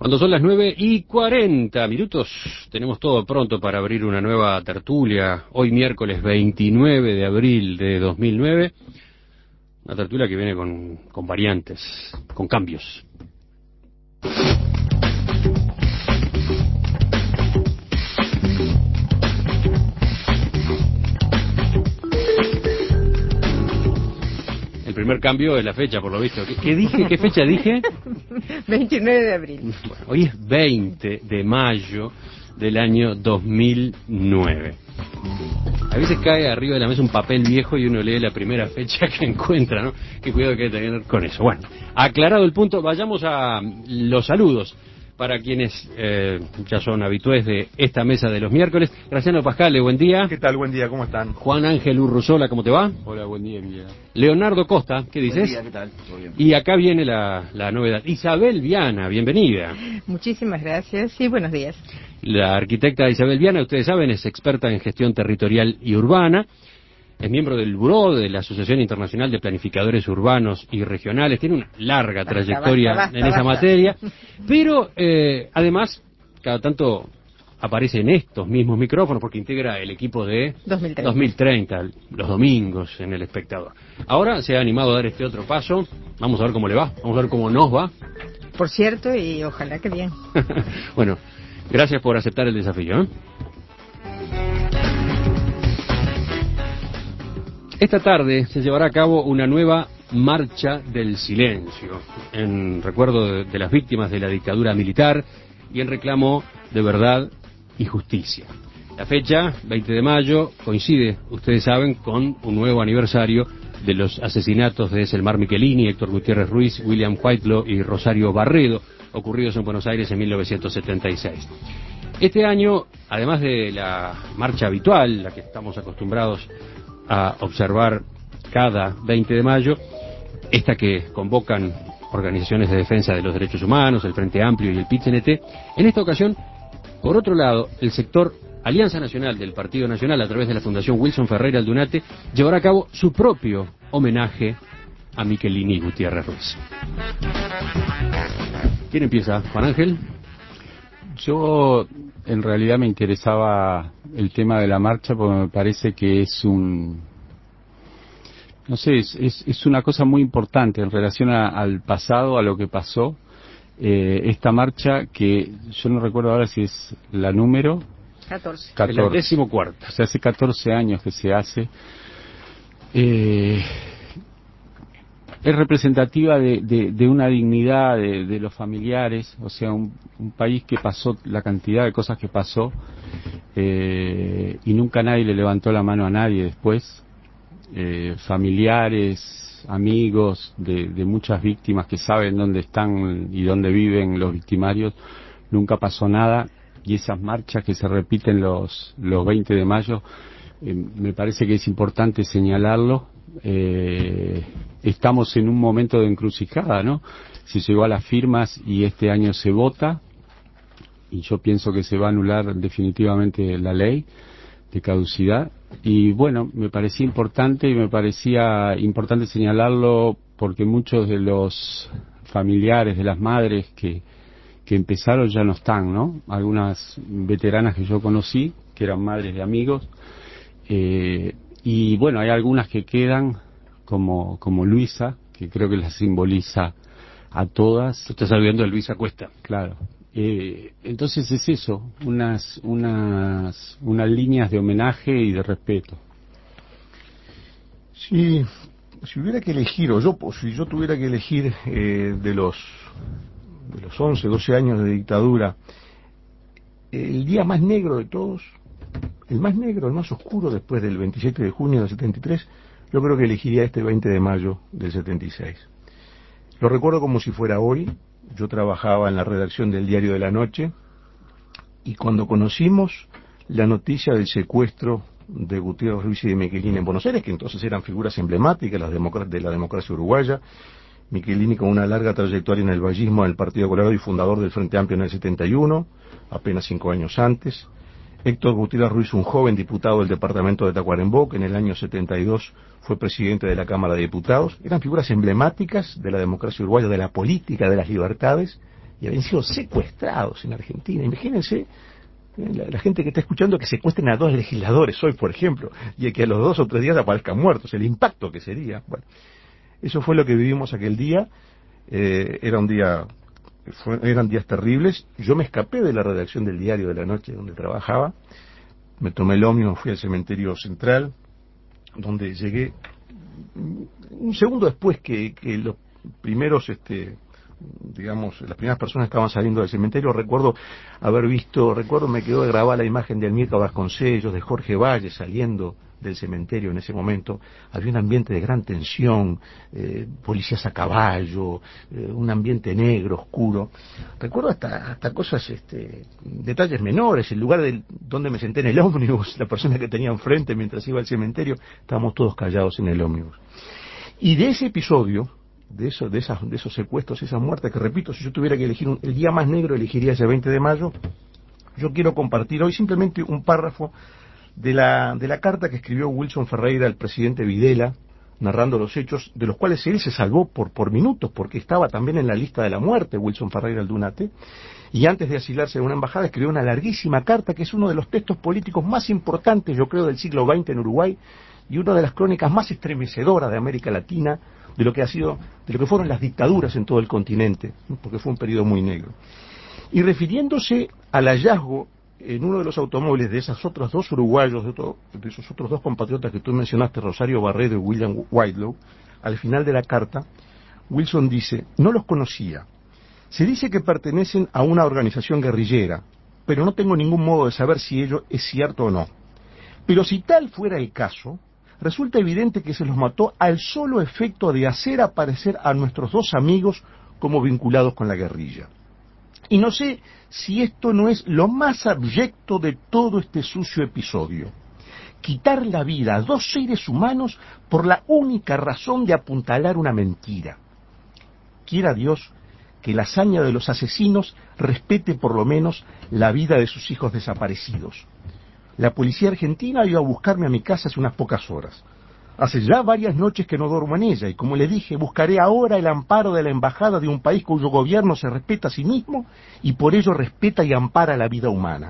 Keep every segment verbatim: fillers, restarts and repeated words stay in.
Cuando son las nueve y cuarenta minutos, tenemos todo pronto para abrir una nueva tertulia, hoy miércoles veintinueve de abril de dos mil nueve, una tertulia que viene con, con variantes, con cambios. El primer cambio es la fecha, por lo visto. ¿Qué, qué dije? ¿Qué fecha dije? veintinueve de abril. Bueno, hoy es veinte de mayo del año dos mil nueve. A veces cae arriba de la mesa un papel viejo y uno lee la primera fecha que encuentra, ¿no? Qué cuidado que hay que tener con eso. Bueno, aclarado el punto, vayamos a los saludos para quienes eh, ya son habitués de esta mesa de los miércoles. Graciano Pascale, buen día. ¿Qué tal? Buen día, ¿cómo están? Juan Ángel Urruzola, ¿cómo te va? Hola, buen día, Emiliano. Leonardo Costa, ¿qué dices? Buen día, ¿qué tal? Todo bien. Y acá viene la, la novedad. Isabel Viana, bienvenida. Muchísimas gracias y buenos días. La arquitecta Isabel Viana, ustedes saben, es experta en gestión territorial y urbana. Es miembro del Buró de la Asociación Internacional de Planificadores Urbanos y Regionales. Tiene una larga Basta, trayectoria basta, basta, en esa basta. materia. Pero, eh, además, cada tanto aparece en estos mismos micrófonos porque integra el equipo de dos mil treinta. dos mil treinta, los domingos en El Espectador. Ahora se ha animado a dar este otro paso. Vamos a ver cómo le va. Vamos a ver cómo nos va. Por cierto, y ojalá que bien. Bueno, gracias por aceptar el desafío, ¿eh? Esta tarde se llevará a cabo una nueva Marcha del Silencio, en recuerdo de, de las víctimas de la dictadura militar y en reclamo de verdad y justicia. La fecha, veinte de mayo, coincide, ustedes saben, con un nuevo aniversario de los asesinatos de Selmar Michelini, Héctor Gutiérrez Ruiz, William Whitelaw y Rosario Barredo, ocurridos en Buenos Aires en mil novecientos setenta y seis. Este año, además de la marcha habitual, la que estamos acostumbrados a observar cada veinte de mayo, esta que convocan organizaciones de defensa de los derechos humanos, el Frente Amplio y el P I T C N T, en esta ocasión, por otro lado, el sector Alianza Nacional del Partido Nacional, a través de la Fundación Wilson Ferreira Aldunate, llevará a cabo su propio homenaje a Michelini y Gutiérrez Ruiz. ¿Quién empieza? ¿Juan Ángel? Yo, en realidad, me interesaba el tema de la marcha porque me parece que es un... No sé, es, es, es una cosa muy importante en relación a, al pasado, a lo que pasó. Eh, esta marcha que yo no recuerdo ahora si es la número... catorce. catorce. El décimo cuarto. O sea, hace catorce años que se hace. Eh, es representativa de, de, de una dignidad de, de los familiares, o sea, un, un país que pasó la cantidad de cosas que pasó eh, y nunca nadie le levantó la mano a nadie después. Eh, familiares, amigos de, de muchas víctimas que saben dónde están y dónde viven los victimarios, nunca pasó nada, y esas marchas que se repiten los, los veinte de mayo, eh, me parece que es importante señalarlo. Eh, estamos en un momento de encrucijada, ¿no? Se llegó a las firmas y este año se vota, y yo pienso que se va a anular definitivamente la ley de caducidad, y bueno, me parecía importante y me parecía importante señalarlo porque muchos de los familiares de las madres que que empezaron ya no están, ¿no? Algunas veteranas que yo conocí, que eran madres de amigos, eh, y bueno, hay algunas que quedan, como como Luisa, que creo que las simboliza a todas. Tú estás hablando de Luisa Cuesta. Claro. Eh, entonces es eso, unas, unas, unas líneas de homenaje y de respeto. Si, si hubiera que elegir, o yo, si yo tuviera que elegir eh, de los de los once, doce años de dictadura, el día más negro de todos, el más negro, el más oscuro después del veintisiete de junio del setenta y tres, yo creo que elegiría este veinte de mayo del setenta y seis. Lo recuerdo como si fuera hoy. Yo trabajaba en la redacción del Diario de la Noche, y cuando conocimos la noticia del secuestro de Gutiérrez Ruiz y de Michelini en Buenos Aires, que entonces eran figuras emblemáticas las democr- de la democracia uruguaya, Michelini con una larga trayectoria en el vallismo del Partido Colorado y fundador del Frente Amplio en el setenta y uno, apenas cinco años antes. Héctor Gutiérrez Ruiz, un joven diputado del departamento de Tacuarembó, que en el año setenta y dos fue presidente de la Cámara de Diputados. Eran figuras emblemáticas de la democracia uruguaya, de la política, de las libertades, y habían sido secuestrados en Argentina. Imagínense la, la gente que está escuchando que secuestren a dos legisladores hoy, por ejemplo, y que a los dos o tres días aparezcan muertos, el impacto que sería. Bueno, eso fue lo que vivimos aquel día. Eh, era un día, fue, eran días terribles. Yo me escapé de la redacción del Diario de la Noche donde trabajaba, me tomé el ómnibus, fui al cementerio central, donde llegué un segundo después que, que los primeros, este, digamos, las primeras personas que estaban saliendo del cementerio. Recuerdo haber visto, recuerdo me quedó grabada la imagen de Almirca Vasconcellos, de Jorge Valle saliendo del cementerio en ese momento. Había un ambiente de gran tensión, eh, policías a caballo, eh, un ambiente negro, oscuro. Recuerdo hasta, hasta cosas, este, detalles menores, el lugar del, donde me senté en el ómnibus, la persona que tenía enfrente mientras iba al cementerio, estábamos todos callados en el ómnibus. Y de ese episodio, de, eso, de, esas, de esos secuestros, esas muertes, que repito, si yo tuviera que elegir un, el día más negro, elegiría ese veinte de mayo, yo quiero compartir hoy simplemente un párrafo de la, de la carta que escribió Wilson Ferreira al presidente Videla, narrando los hechos, de los cuales él se salvó por, por minutos, porque estaba también en la lista de la muerte, Wilson Ferreira Aldunate, y antes de asilarse en una embajada escribió una larguísima carta, que es uno de los textos políticos más importantes, yo creo, del siglo veinte en Uruguay, y una de las crónicas más estremecedoras de América Latina, de lo que ha sido, de lo que fueron las dictaduras en todo el continente, porque fue un periodo muy negro. Y refiriéndose al hallazgo en uno de los automóviles de esos otros dos uruguayos, de, otro, de esos otros dos compatriotas que tú mencionaste, Rosario Barredo y William Whitelow, al final de la carta, Wilson dice: no los conocía. Se dice que pertenecen a una organización guerrillera, pero no tengo ningún modo de saber si ello es cierto o no. Pero si tal fuera el caso, resulta evidente que se los mató al solo efecto de hacer aparecer a nuestros dos amigos como vinculados con la guerrilla. Y no sé si esto no es lo más abyecto de todo este sucio episodio: quitar la vida a dos seres humanos por la única razón de apuntalar una mentira. Quiera Dios que la hazaña de los asesinos respete por lo menos la vida de sus hijos desaparecidos. La policía argentina iba a buscarme a mi casa hace unas pocas horas. Hace ya varias noches que no duermo en ella, y como le dije, buscaré ahora el amparo de la embajada de un país cuyo gobierno se respeta a sí mismo y por ello respeta y ampara la vida humana.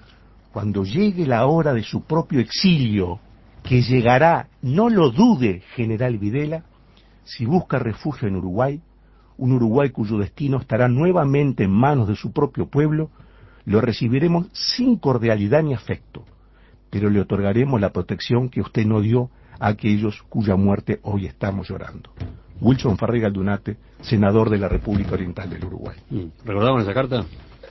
Cuando llegue la hora de su propio exilio, que llegará, no lo dude, general Videla, si busca refugio en Uruguay, un Uruguay cuyo destino estará nuevamente en manos de su propio pueblo, lo recibiremos sin cordialidad ni afecto, pero le otorgaremos la protección que usted no dio a aquellos cuya muerte hoy estamos llorando. Wilson Ferreira Aldunate, senador de la República Oriental del Uruguay. ¿Recordaban esa carta?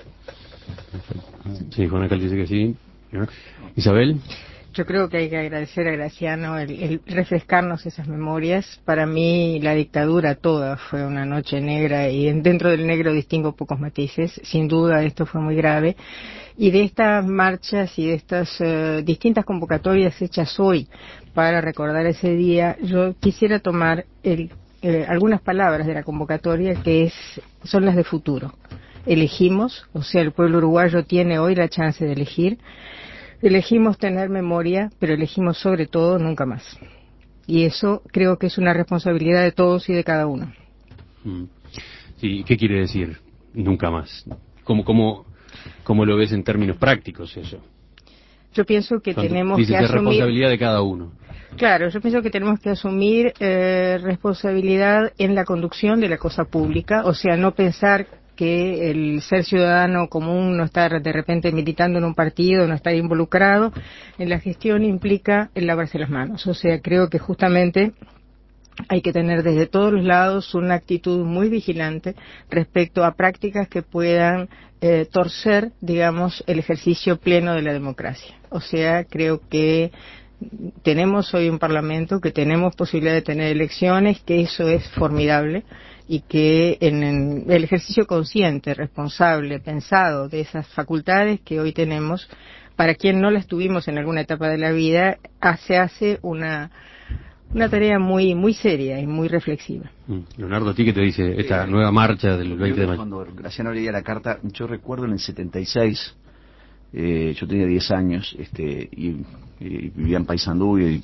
Sí, Juan Alcalde dice que sí. Isabel. Yo creo que hay que agradecer a Graciano el, el refrescarnos esas memorias. Para mí la dictadura toda fue una noche negra, y dentro del negro distingo pocos matices. Sin duda esto fue muy grave. Y de estas marchas y de estas uh, distintas convocatorias hechas hoy para recordar ese día, yo quisiera tomar el, eh, algunas palabras de la convocatoria que es, son las de futuro. Elegimos, o sea, el pueblo uruguayo tiene hoy la chance de elegir. Elegimos tener memoria, pero elegimos sobre todo nunca más. Y eso creo que es una responsabilidad de todos y de cada uno. Sí, ¿qué quiere decir nunca más? ¿Cómo, cómo, cómo lo ves en términos prácticos eso? Yo pienso que Cuando tenemos dices que es asumir... responsabilidad de cada uno. Claro, yo pienso que tenemos que asumir eh, responsabilidad en la conducción de la cosa pública, o sea, no pensar que el ser ciudadano común, no estar de repente militando en un partido, no estar involucrado en la gestión, implica el lavarse las manos. O sea, creo que justamente hay que tener desde todos los lados una actitud muy vigilante respecto a prácticas que puedan eh, torcer, digamos, el ejercicio pleno de la democracia. O sea, creo que tenemos hoy un parlamento, que tenemos posibilidad de tener elecciones, que eso es formidable, y que en el ejercicio consciente, responsable, pensado de esas facultades que hoy tenemos, para quien no las tuvimos en alguna etapa de la vida, se hace una una tarea muy muy seria y muy reflexiva. Leonardo, ¿a ti qué te dice esta eh, nueva marcha del veinte de mayo? Cuando Graciano leía la carta, yo recuerdo en el setenta y seis, eh, yo tenía diez años, este, y, y vivía en Paysandú y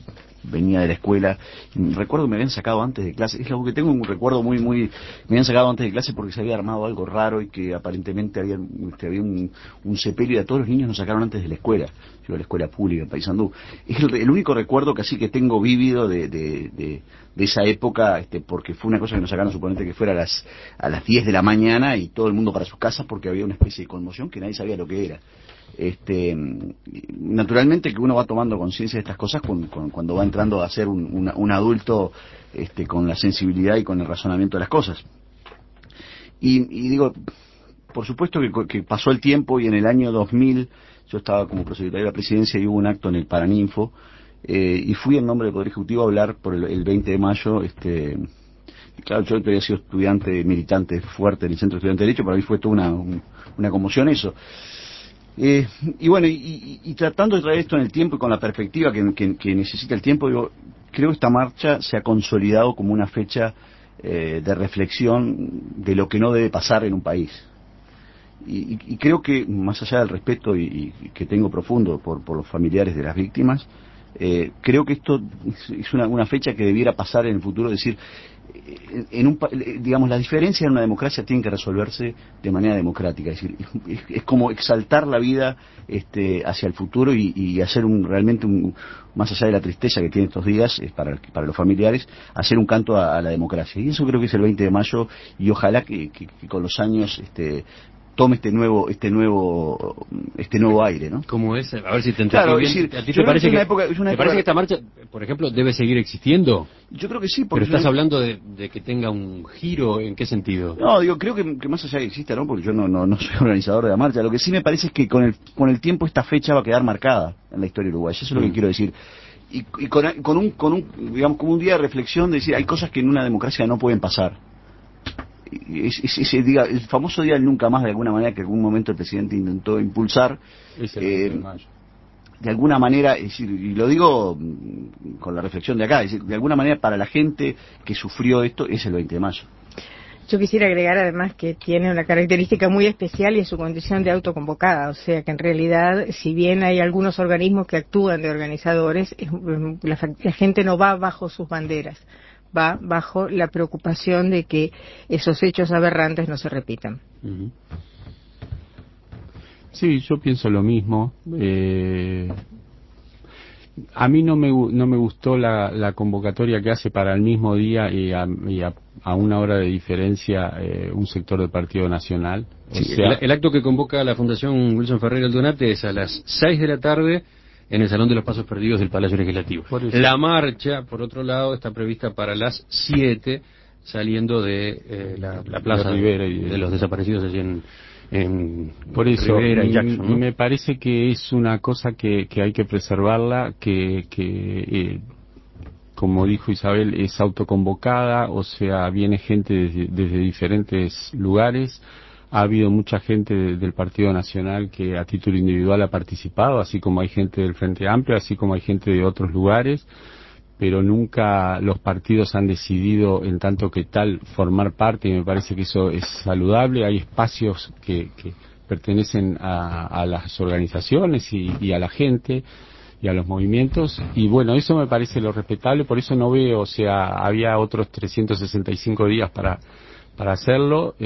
venía de la escuela, recuerdo que me habían sacado antes de clase, es algo que tengo un recuerdo muy, muy, me habían sacado antes de clase porque se había armado algo raro y que aparentemente había, este, había un, un sepelio y a todos los niños nos sacaron antes de la escuela, yo a la escuela pública en Paysandú. Es el, el único recuerdo que así que tengo vívido de, de, de, de esa época, este, porque fue una cosa que nos sacaron, suponete que fuera a las, a las diez de la mañana y todo el mundo para sus casas porque había una especie de conmoción que nadie sabía lo que era. Este, naturalmente que uno va tomando conciencia de estas cosas con, con, cuando va entrando a ser un, un, un adulto este, con la sensibilidad y con el razonamiento de las cosas. Y, y digo, por supuesto que, que pasó el tiempo y en el año dos mil yo estaba como prosecretario de la presidencia y hubo un acto en el Paraninfo eh, y fui en nombre del Poder Ejecutivo a hablar por el, el veinte de mayo. Este, claro, yo había sido estudiante, militante fuerte en el Centro de Estudiantes de Derecho, para mí fue toda una, un, una conmoción eso. Eh, y bueno, y, y, y tratando de traer esto en el tiempo y con la perspectiva que, que, que necesita el tiempo, digo, creo que esta marcha se ha consolidado como una fecha eh, de reflexión de lo que no debe pasar en un país. Y, y, y creo que, más allá del respeto y, y que tengo profundo por, por los familiares de las víctimas, eh, creo que esto es una, una fecha que debiera pasar en el futuro, es decir, en un, digamos, las diferencias en una democracia tienen que resolverse de manera democrática, es decir, es, es como exaltar la vida este, hacia el futuro y, y hacer un realmente un, más allá de la tristeza que tiene estos días es para, para los familiares, hacer un canto a, a la democracia, y eso creo que es el veinte de mayo, y ojalá que, que, que con los años este, tome este nuevo este nuevo este nuevo aire, ¿no? Como es, a ver si te entendí claro, bien. Es decir, ¿A ti te parece, que, época, ¿te época... parece que esta marcha, por ejemplo, debe seguir existiendo? Yo creo que sí, porque pero estás yo... hablando de, de que tenga un giro, ¿en qué sentido? No, digo, creo que, que más allá de que exista, ¿no? Porque yo no, no, no soy organizador de la marcha. Lo que sí me parece es que con el con el tiempo esta fecha va a quedar marcada en la historia uruguaya. Eso es lo mm. que quiero decir. Y, y con, con un con un digamos como un día de reflexión de decir, hay cosas que en una democracia no pueden pasar. Es, es, ese día, el famoso día del nunca más, de alguna manera, que en algún momento el presidente intentó impulsar, eh, de, de alguna manera, es decir, y lo digo con la reflexión de acá, es decir, de alguna manera para la gente que sufrió esto es el veinte de mayo. Yo quisiera agregar además que tiene una característica muy especial y es su condición de autoconvocada, o sea que en realidad, si bien hay algunos organismos que actúan de organizadores, la, la gente no va bajo sus banderas, va bajo la preocupación de que esos hechos aberrantes no se repitan. Uh-huh. Sí, yo pienso lo mismo. Eh, a mí no me no me gustó la, la convocatoria que hace para el mismo día y a, y a, a una hora de diferencia eh, un sector del Partido Nacional. O sí, sea, el, el acto que convoca la Fundación Wilson Ferreira Aldunate es a las seis de la tarde en el Salón de los Pasos Perdidos del Palacio Legislativo. La marcha, por otro lado, está prevista para las siete, saliendo de eh, la, la Plaza de, Rivera y de, de los Desaparecidos allí en, en por eso, Rivera y Jackson, ¿no? Me parece que es una cosa que, que hay que preservarla, que, que eh, como dijo Isabel, es autoconvocada, o sea, viene gente desde, desde diferentes lugares. Ha habido mucha gente de, del Partido Nacional que a título individual ha participado, así como hay gente del Frente Amplio, así como hay gente de otros lugares, pero nunca los partidos han decidido en tanto que tal formar parte, y me parece que eso es saludable. Hay espacios que, que pertenecen a, a las organizaciones y, y a la gente y a los movimientos, y bueno, eso me parece lo respetable, por eso no veo, o sea, había otros trescientos sesenta y cinco días para para hacerlo.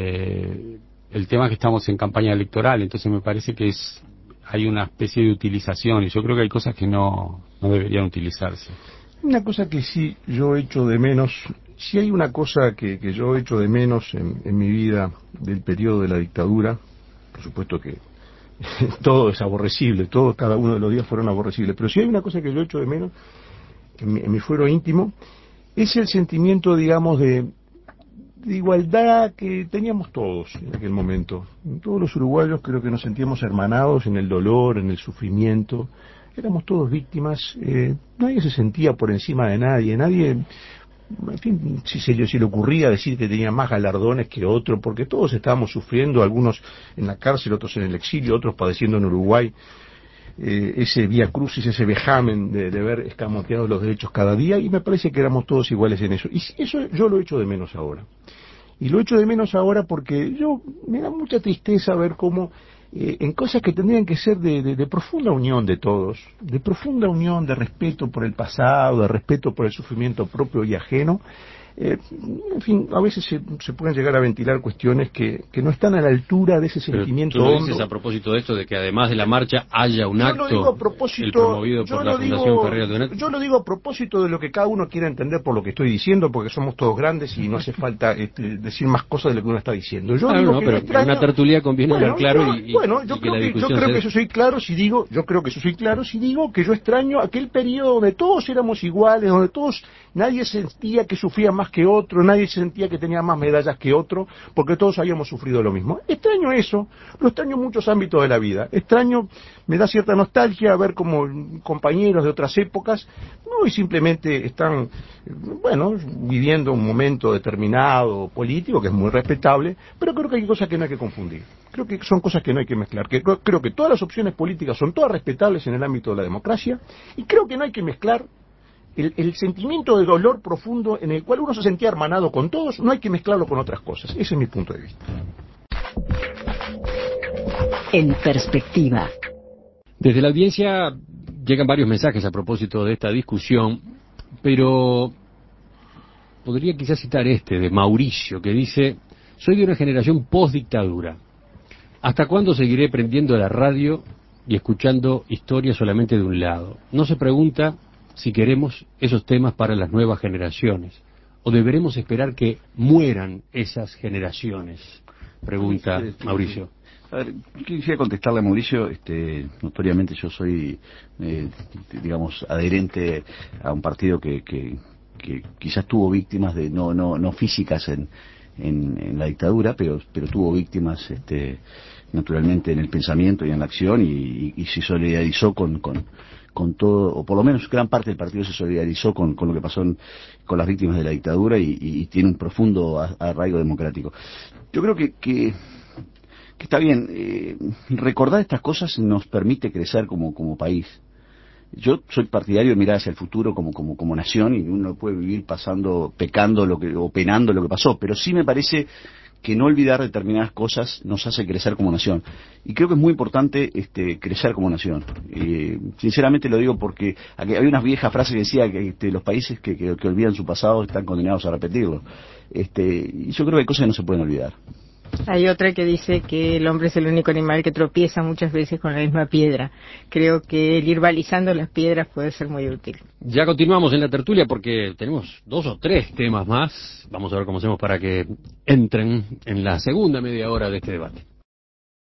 Eh, el tema es que estamos en campaña electoral, entonces me parece que es hay una especie de utilización, y yo creo que hay cosas que no, no deberían utilizarse. Una cosa que sí yo echo de menos, si hay una cosa que, que yo echo de menos en, en mi vida del periodo de la dictadura, por supuesto que todo es aborrecible, todo, cada uno de los días fueron aborrecibles, pero si hay una cosa que yo echo de menos en mi, en mi fuero íntimo, es el sentimiento, digamos, de de igualdad que teníamos todos en aquel momento. Todos los uruguayos creo que nos sentíamos hermanados en el dolor, en el sufrimiento. Éramos todos víctimas. Eh, nadie se sentía por encima de nadie. Nadie, en fin, si se le, si le ocurría decir que tenía más galardones que otro, porque todos estábamos sufriendo, algunos en la cárcel, otros en el exilio, otros padeciendo en Uruguay. Eh, ese vía crucis, ese vejamen de, de ver escamoteados los derechos cada día, y me parece que éramos todos iguales en eso. Y eso yo lo echo de menos ahora. Y lo echo de menos ahora porque yo me da mucha tristeza ver cómo eh, en cosas que tendrían que ser de, de, de profunda unión de todos, de profunda unión, de respeto por el pasado, de respeto por el sufrimiento propio y ajeno, Eh, en fin, a veces se, se pueden llegar a ventilar cuestiones que, que no están a la altura de ese sentimiento Pero tú lo hondo. dices a propósito de esto, de que además de la marcha haya un yo acto lo digo a propósito, el promovido yo por lo la Fundación digo, Ferrer Donet. Yo lo digo a propósito de lo que cada uno quiera entender por lo que estoy diciendo, porque somos todos grandes y no hace falta este, decir más cosas de lo que uno está diciendo. Yo Ah, digo no, que pero yo extraño, en una tertulia conviene bueno, hablar claro yo, y, y, bueno, yo y que creo la que, yo discusión creo sea... que eso soy claro si digo, yo creo que eso soy claro si digo que yo extraño aquel periodo donde todos éramos iguales, donde todos, nadie sentía que sufría más que otro, nadie sentía que tenía más medallas que otro, porque todos habíamos sufrido lo mismo. Extraño eso, lo extraño en muchos ámbitos de la vida. Extraño, me da cierta nostalgia ver como compañeros de otras épocas, no, y simplemente están, bueno, viviendo un momento determinado político, que es muy respetable, pero creo que hay cosas que no hay que confundir. Creo que son cosas que no hay que mezclar. Que creo que todas las opciones políticas son todas respetables en el ámbito de la democracia, y creo que no hay que mezclar El, el sentimiento de dolor profundo en el cual uno se sentía hermanado con todos, no hay que mezclarlo con otras cosas. Ese es mi punto de vista. En perspectiva. Desde la audiencia llegan varios mensajes a propósito de esta discusión, pero podría quizás citar este de Mauricio, que dice: soy de una generación post-dictadura. ¿Hasta cuándo seguiré prendiendo la radio y escuchando historias solamente de un lado? No se pregunta si queremos esos temas para las nuevas generaciones, o deberemos esperar que mueran esas generaciones, pregunta Mauricio. A ver, quisiera contestarle a Mauricio. Este, notoriamente yo soy, eh, digamos, adherente a un partido que, que, que quizás tuvo víctimas de no no no físicas en, en, en la dictadura, pero pero tuvo víctimas, este, naturalmente en el pensamiento y en la acción, y, y, y se solidarizó con, con con todo, o por lo menos gran parte del partido se solidarizó con, con lo que pasó en, con las víctimas de la dictadura, y, y, y tiene un profundo arraigo democrático. Yo creo que, que, que está bien, eh, recordar estas cosas nos permite crecer como, como país. Yo soy partidario de mirar hacia el futuro como, como, como nación, y uno no puede vivir pasando, pecando lo que, o penando lo que pasó, pero sí me parece que no olvidar determinadas cosas nos hace crecer como nación. Y creo que es muy importante este, crecer como nación. Eh, sinceramente lo digo porque aquí hay unas viejas frases que decía que este, los países que, que, que olvidan su pasado están condenados a repetirlo. Este, y yo creo que hay cosas que no se pueden olvidar. Hay otra que dice que el hombre es el único animal que tropieza muchas veces con la misma piedra. Creo que el ir balizando las piedras puede ser muy útil. Ya continuamos en la tertulia porque tenemos dos o tres temas más. Vamos a ver cómo hacemos para que entren en la segunda media hora de este debate.